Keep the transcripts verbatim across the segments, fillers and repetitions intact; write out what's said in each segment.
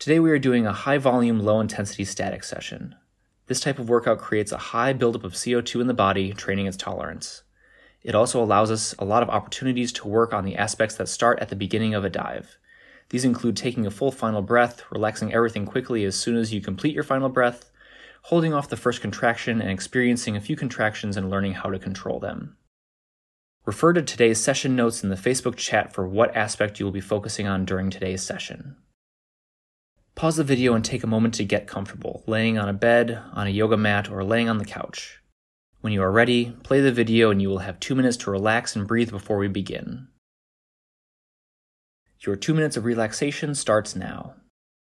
Today we are doing a high volume, low intensity static session. This type of workout creates a high buildup of C O two in the body, training its tolerance. It also allows us a lot of opportunities to work on the aspects that start at the beginning of a dive. These include taking a full final breath, relaxing everything quickly as soon as you complete your final breath, holding off the first contraction and experiencing a few contractions and learning how to control them. Refer to today's session notes in the Facebook chat for what aspect you will be focusing on during today's session. Pause the video and take a moment to get comfortable, laying on a bed, on a yoga mat, or laying on the couch. When you are ready, play the video and you will have two minutes to relax and breathe before we begin. Your two minutes of relaxation starts now.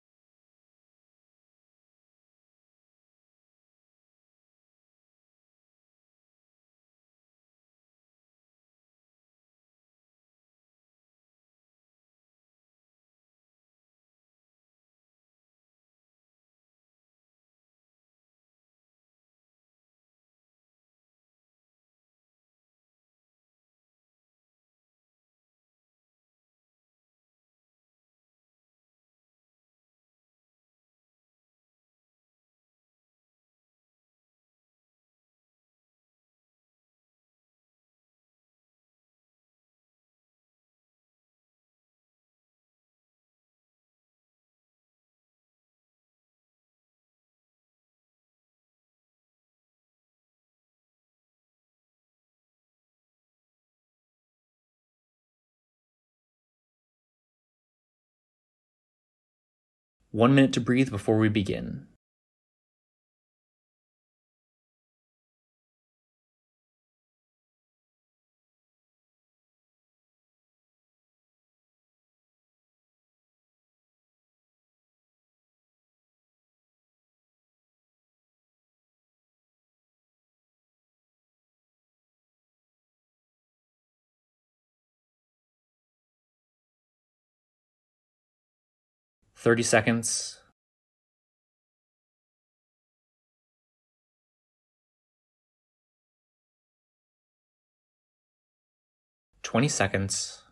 One minute to breathe before we begin. thirty seconds. twenty seconds.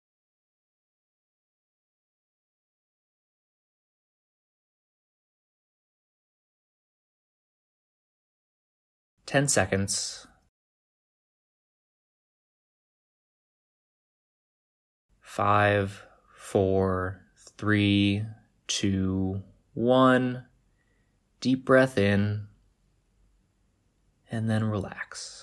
ten seconds. Five, four, three, two, one. Deep breath in, and then relax.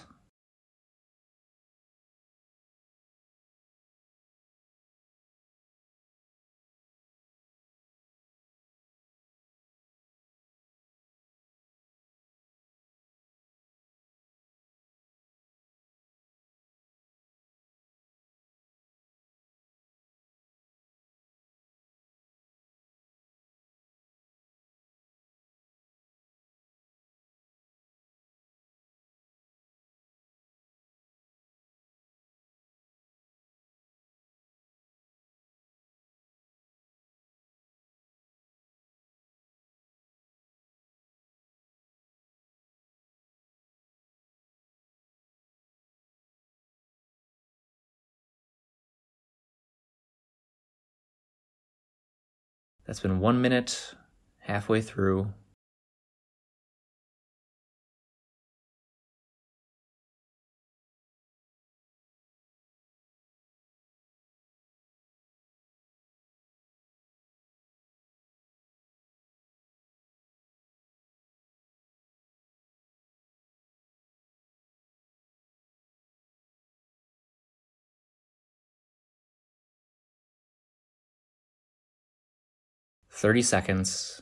That's been one minute, halfway through. thirty seconds.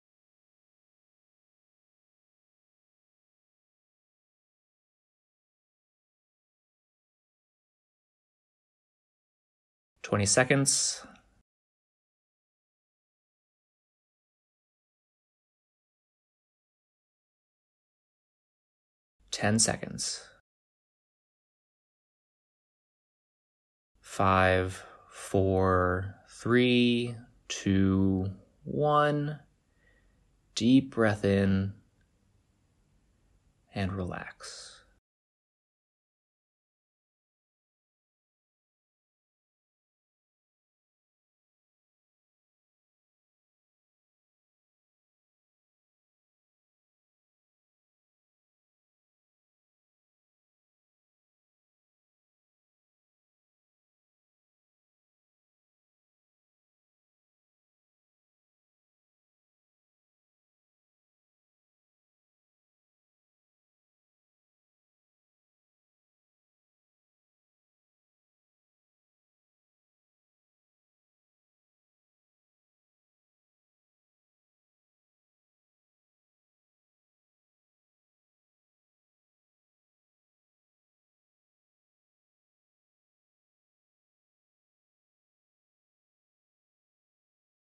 twenty seconds. ten seconds. Five, four, three, two, one. Deep breath in and relax.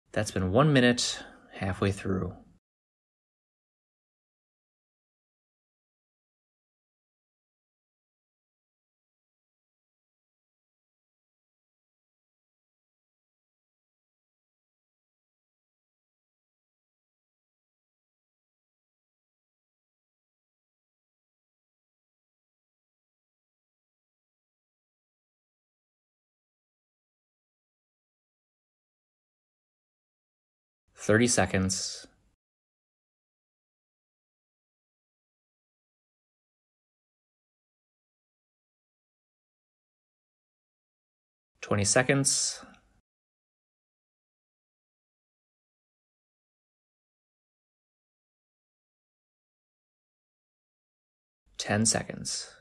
That's been one minute halfway through. thirty seconds. twenty seconds. ten seconds.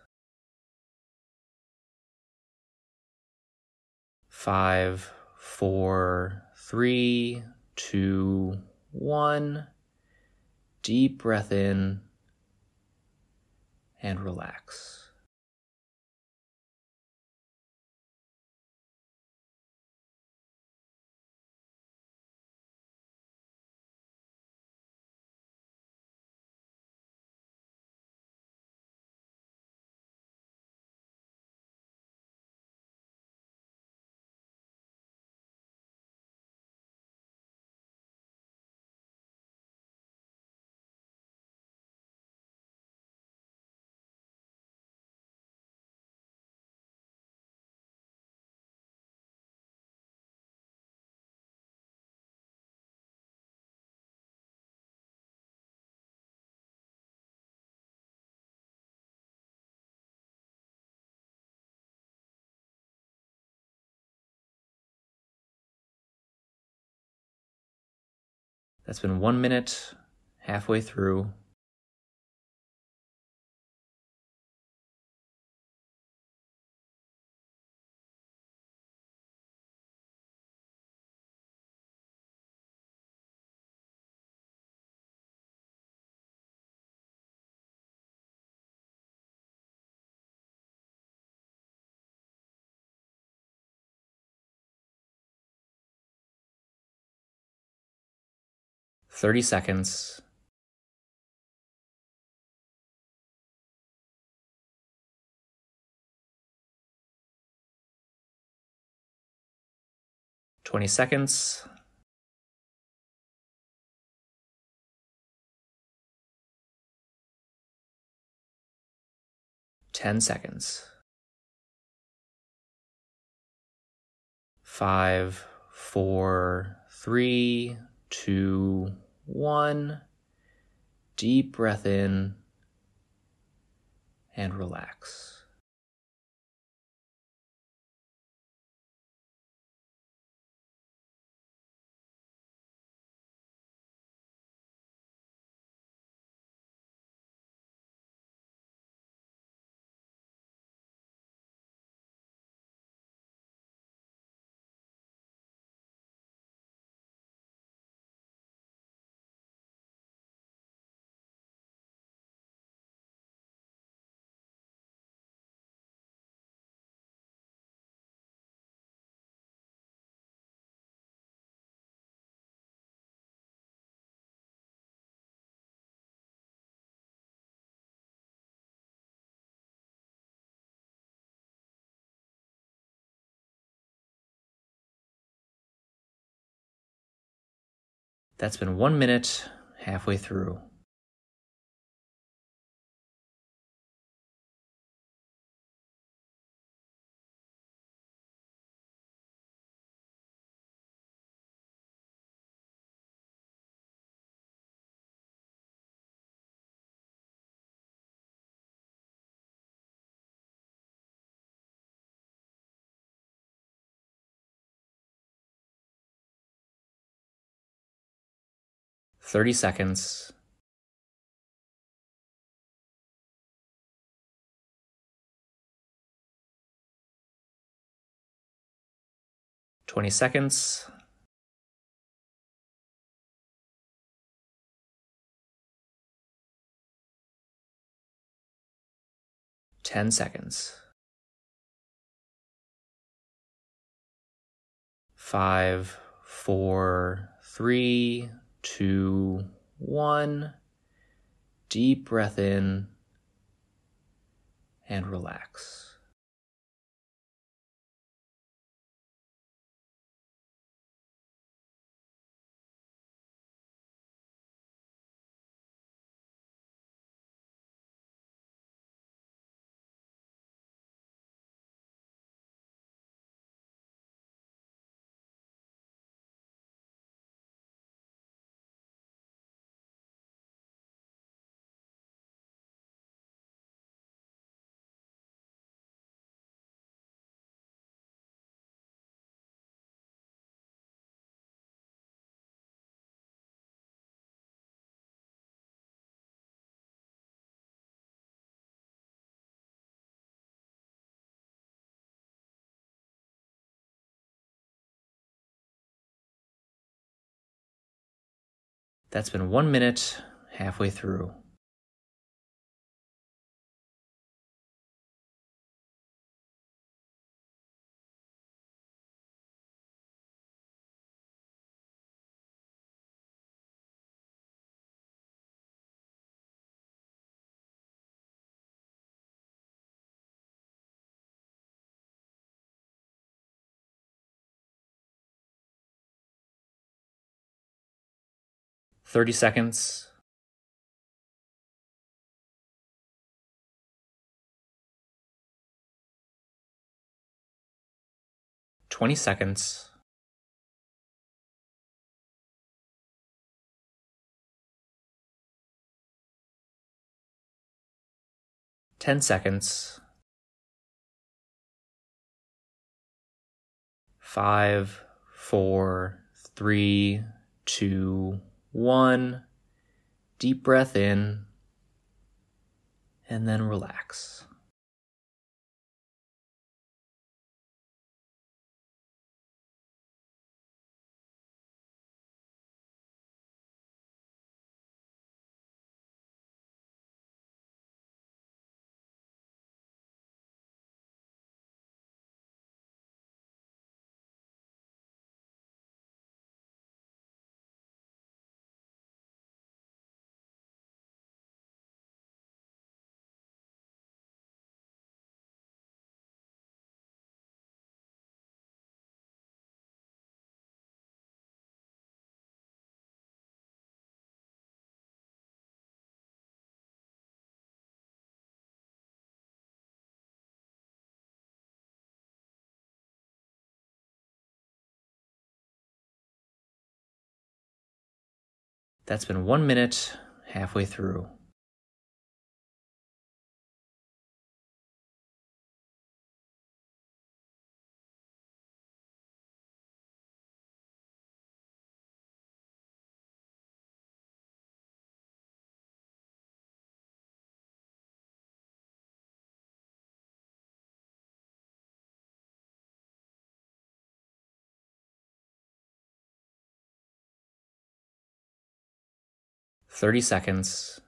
Five, four, three, two, one. Deep breath in and relax. That's been one minute halfway through. thirty seconds. twenty seconds. ten seconds. Five, four, three, two, one. Deep breath in and relax. That's been one minute halfway through. thirty seconds. twenty seconds. ten seconds. Five, four, three, two, one. Deep breath in and relax. That's been one minute halfway through. thirty seconds. twenty seconds. ten seconds. Five, four, three, two, one. Deep breath in and then relax. That's been one minute halfway through. thirty seconds.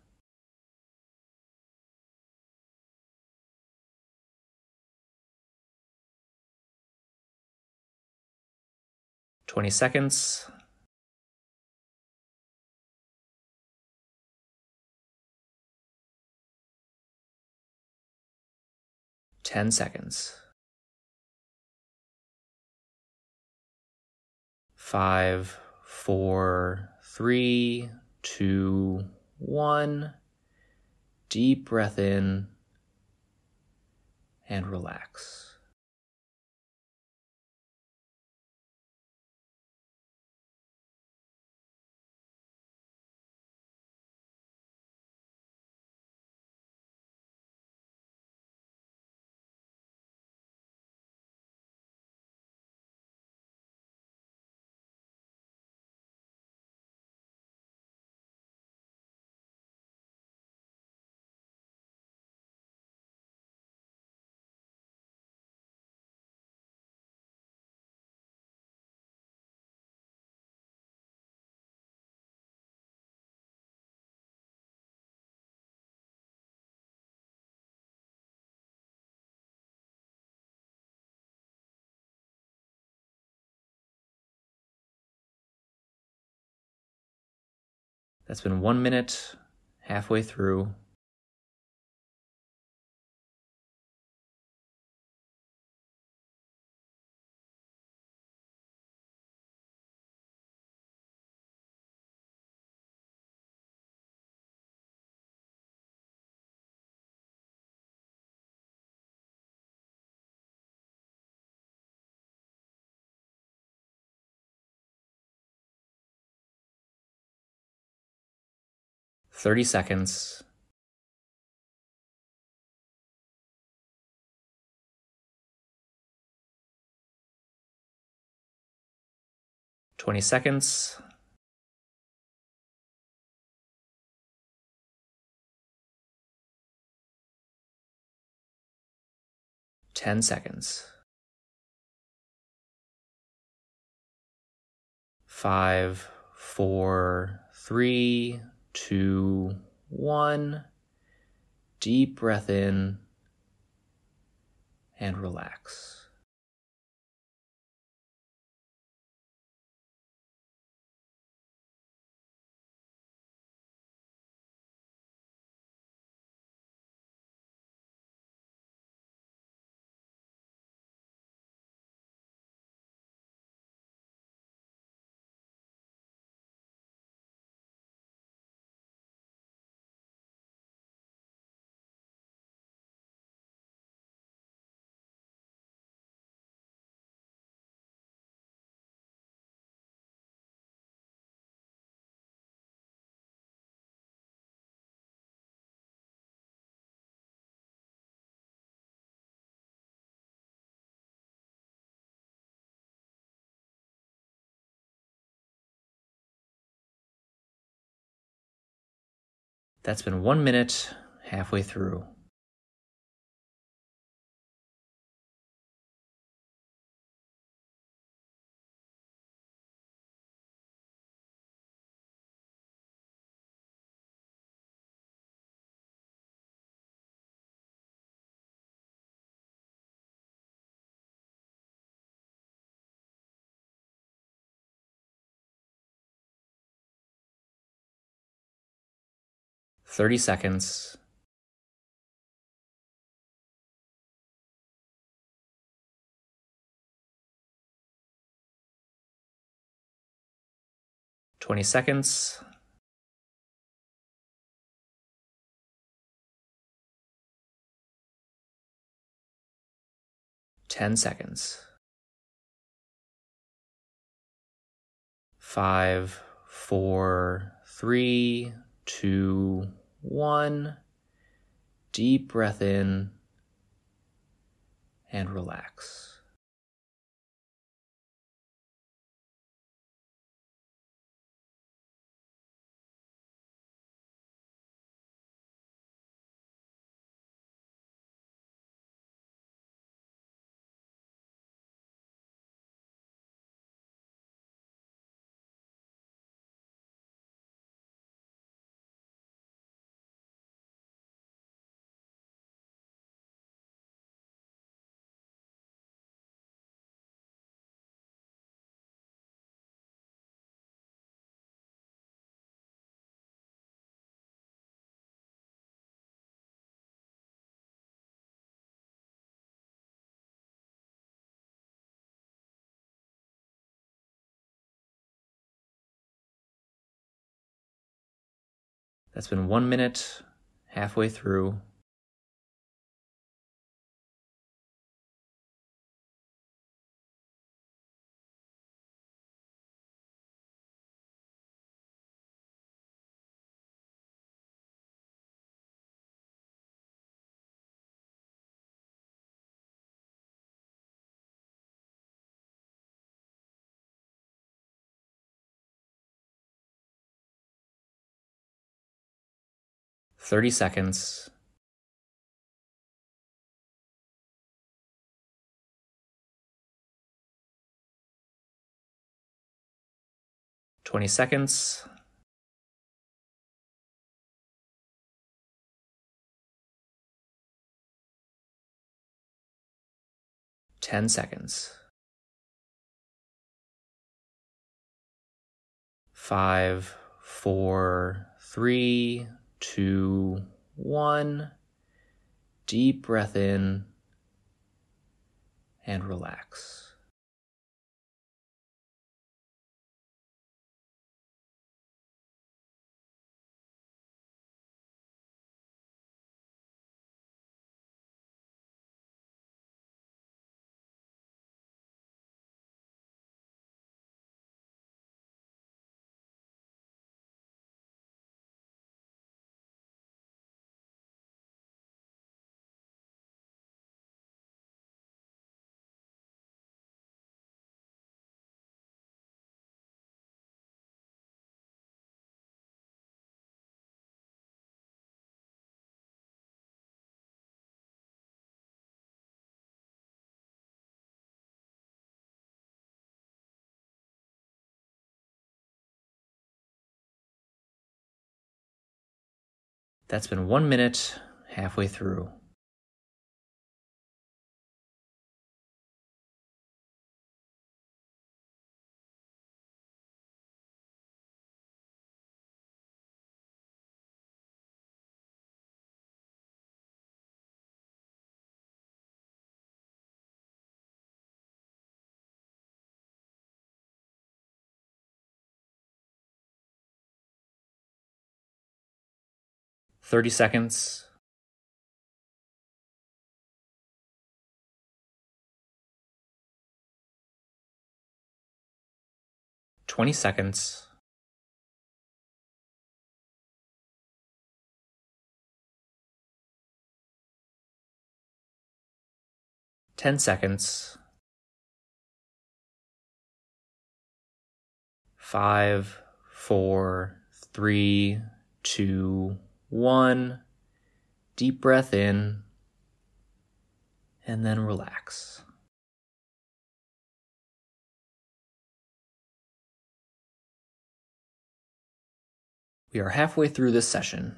twenty seconds. ten seconds. Five, four, three, two, one. Deep breath in and relax. That's been one minute, halfway through. thirty seconds. twenty seconds. ten seconds. Five, four, three, two, one. Deep breath in and relax. That's been one minute, halfway through. thirty seconds. twenty seconds. ten seconds. Five, four, three, two, one. Deep breath in and relax. That's been one minute, halfway through. thirty seconds. twenty seconds. ten seconds. Five, four, three, two, one. Deep breath in and relax. That's been one minute halfway through. thirty seconds. twenty seconds. ten seconds. Five, four, three, two, one. Deep breath in and then relax. We are halfway through this session.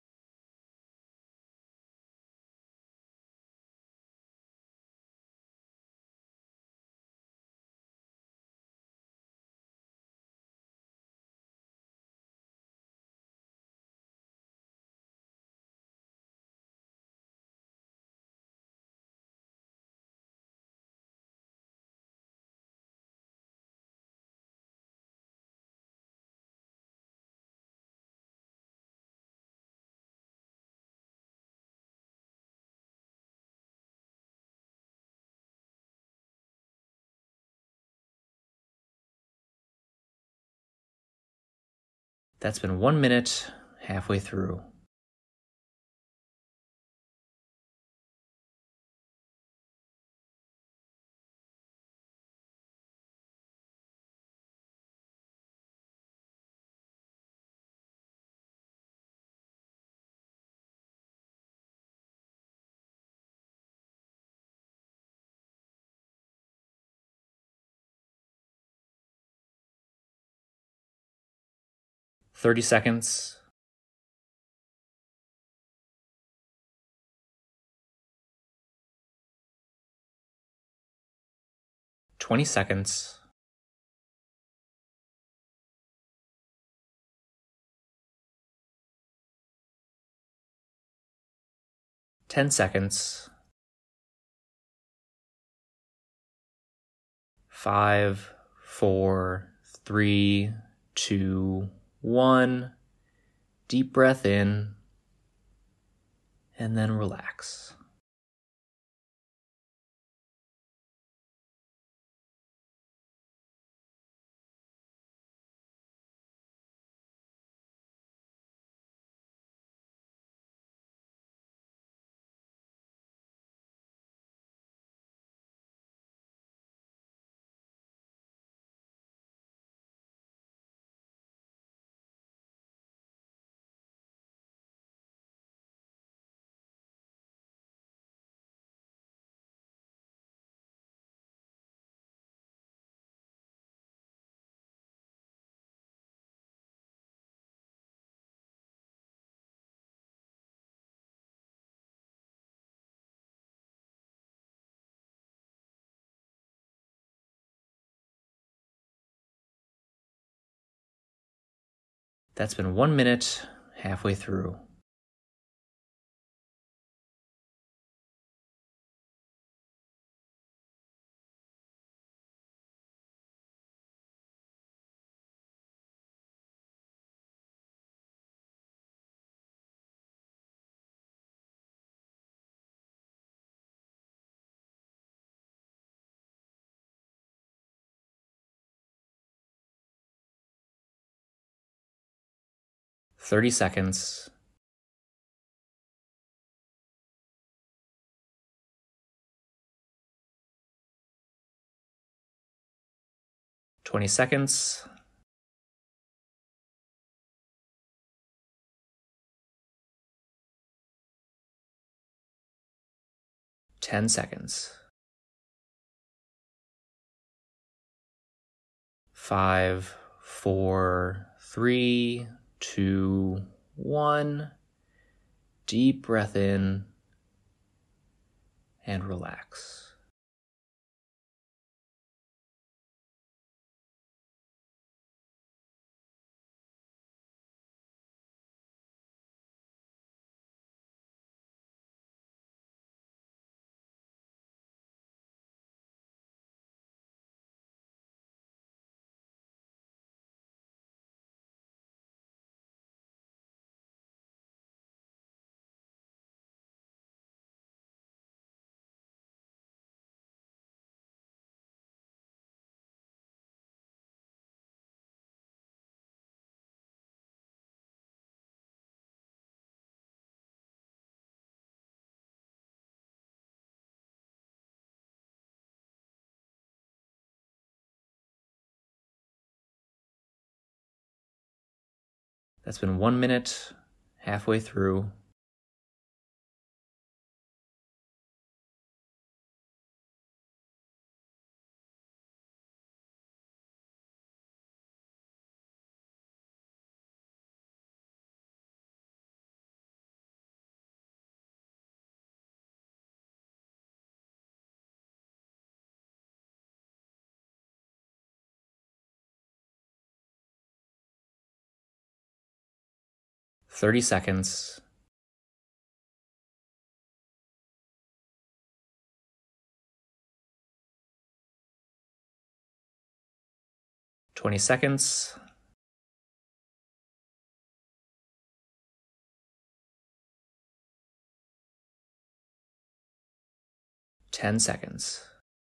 That's been one minute halfway through. thirty seconds. twenty seconds. ten seconds. Five, four, three, two, one. Deep breath in and then relax. That's been one minute halfway through. thirty seconds. twenty seconds. ten seconds. Five, four, three, two, one. Deep breath in and relax. That's been one minute, halfway through. thirty seconds. twenty seconds. ten seconds.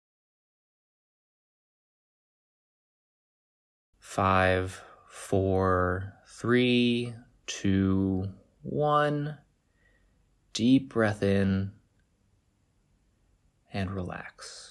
Five, four, three, two, one. Deep breath in and relax.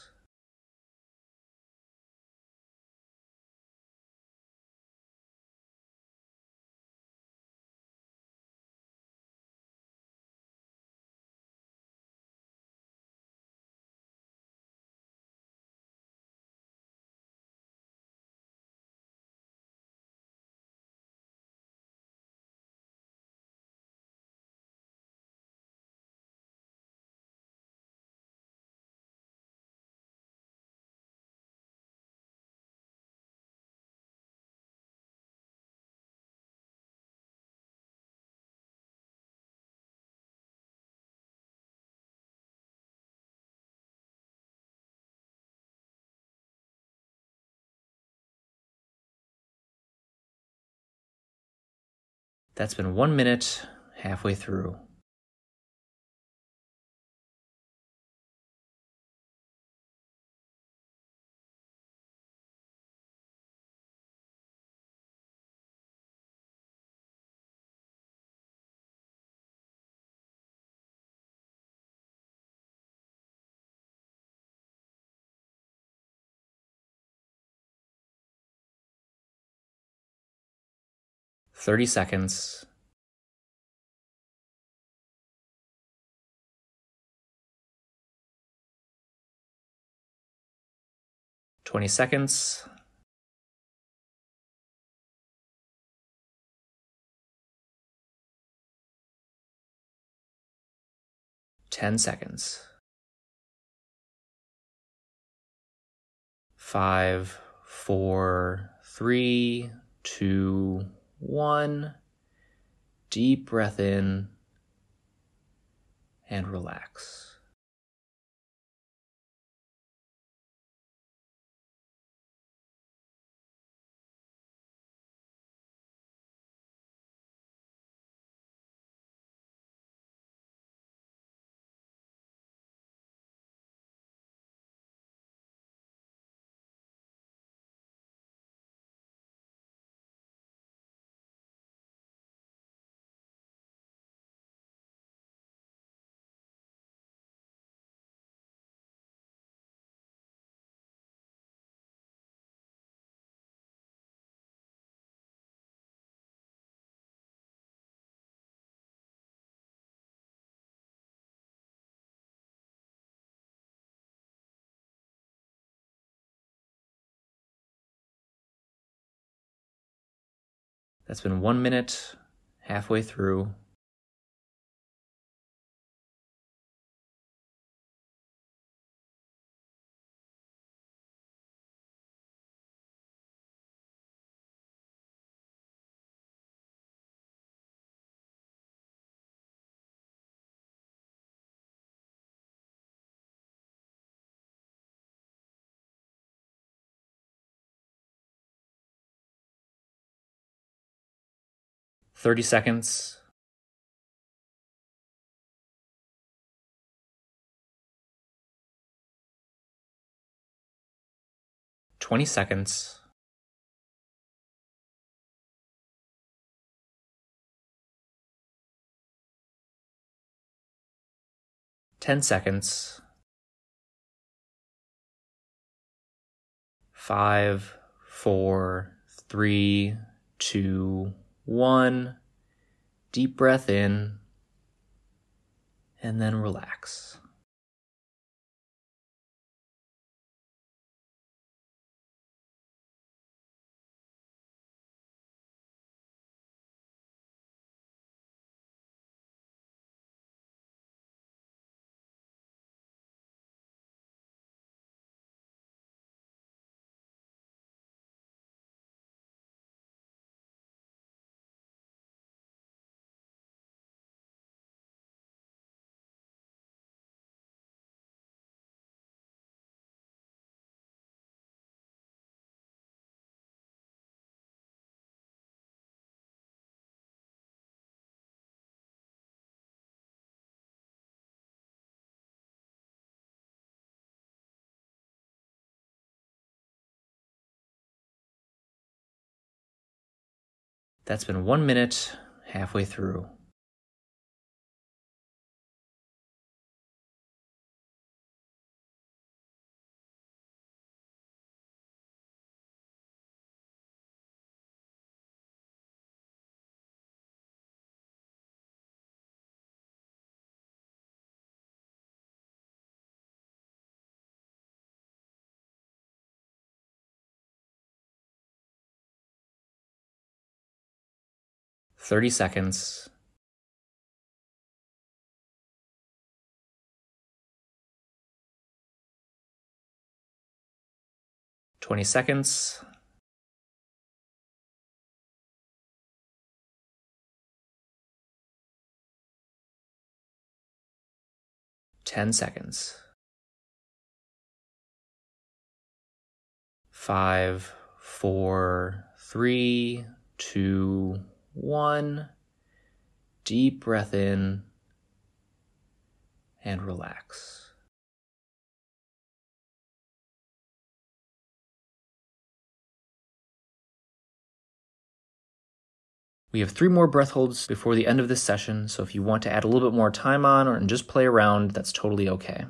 That's been one minute, halfway through. thirty seconds. twenty seconds. ten seconds. Five, four, three, two, one. Deep breath in and relax. That's been one minute, halfway through. thirty seconds. twenty seconds. ten seconds. Five, four, three, two, one. Deep breath in, and then relax. That's been one minute, halfway through. thirty seconds. twenty seconds. ten seconds. Five, four, three, two, one. Deep breath in and relax. We have three more breath holds before the end of this session, so if you want to add a little bit more time on or just play around, that's totally okay.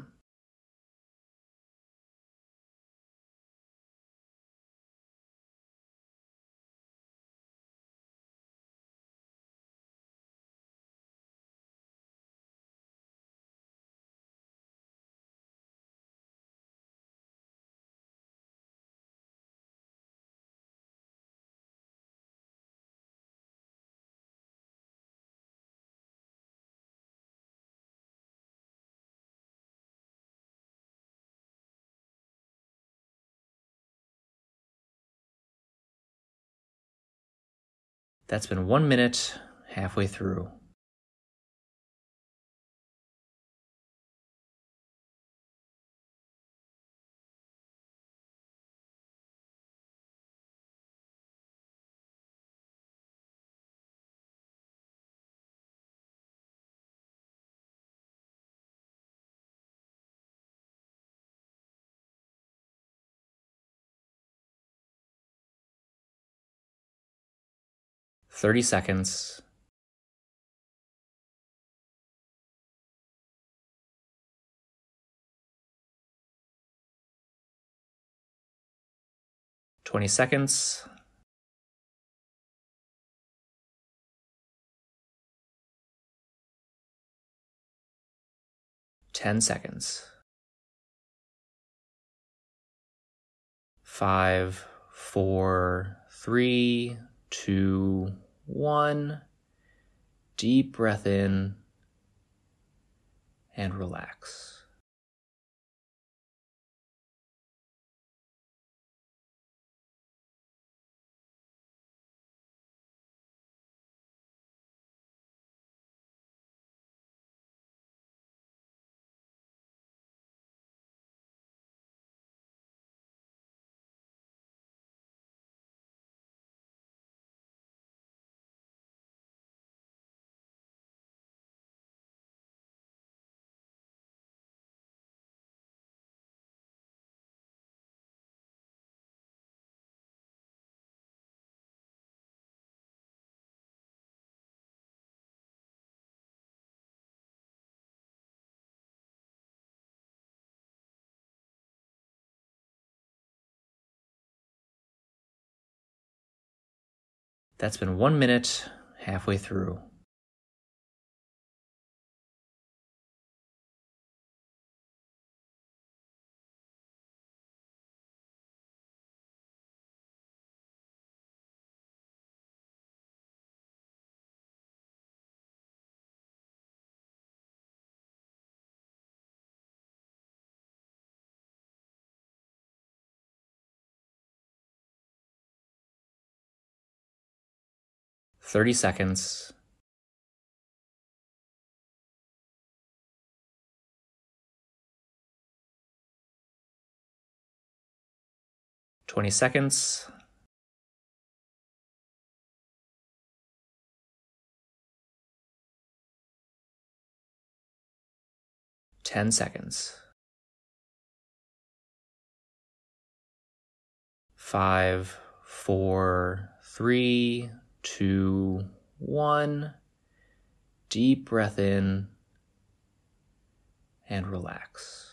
That's been one minute, halfway through. thirty seconds. twenty seconds. ten seconds. Five, four, three, two, one. Deep breath in and relax. That's been one minute, halfway through. thirty seconds. twenty seconds. ten seconds. Five, four, three, two, one. Deep breath in and relax.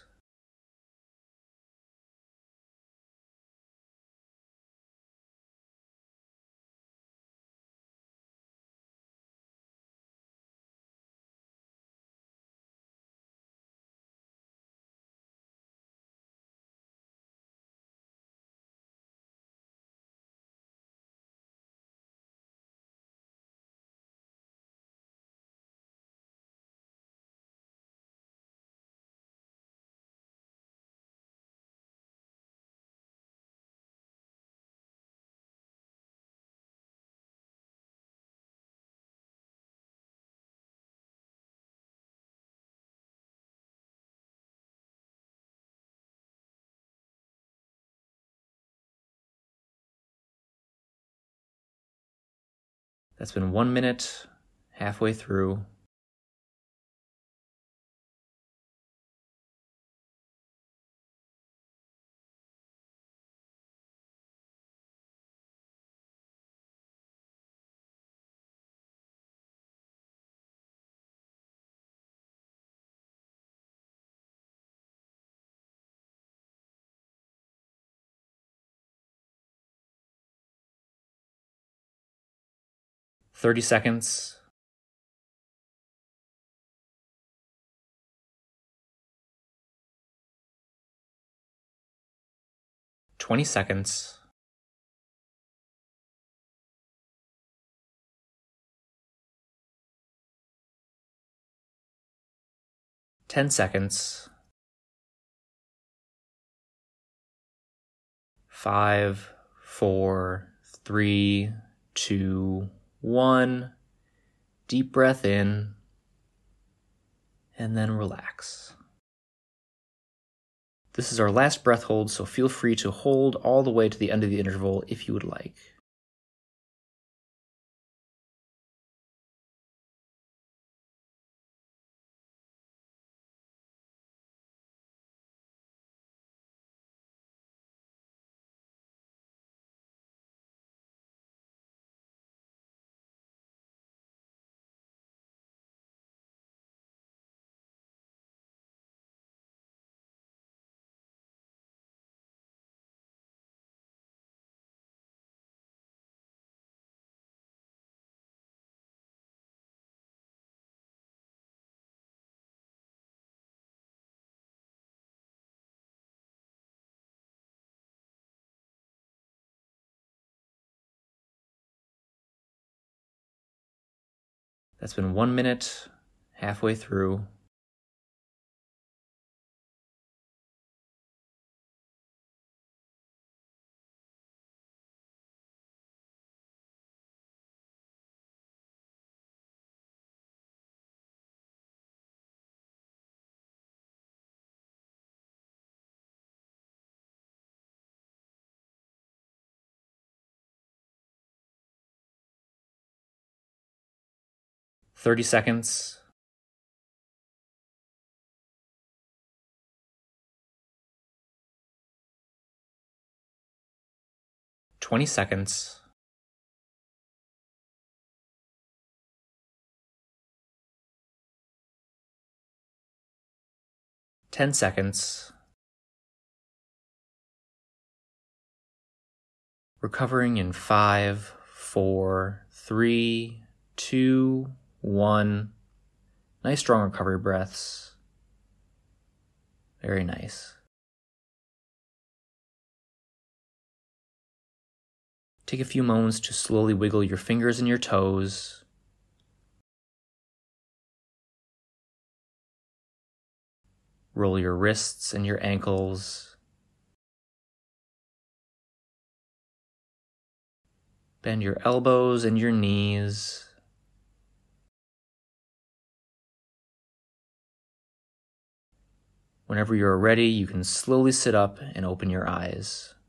That's been one minute, halfway through. thirty seconds. twenty seconds. ten seconds. Five, four, three, two, one. Deep breath in, and then relax. This is our last breath hold, so feel free to hold all the way to the end of the interval if you would like. That's been one minute, halfway through. thirty seconds. twenty seconds. ten seconds. Recovering in five, four, three, two, one. Nice strong recovery breaths. Very nice. Take a few moments to slowly wiggle your fingers and your toes. Roll your wrists and your ankles. Bend your elbows and your knees. Whenever you're ready, you can slowly sit up and open your eyes.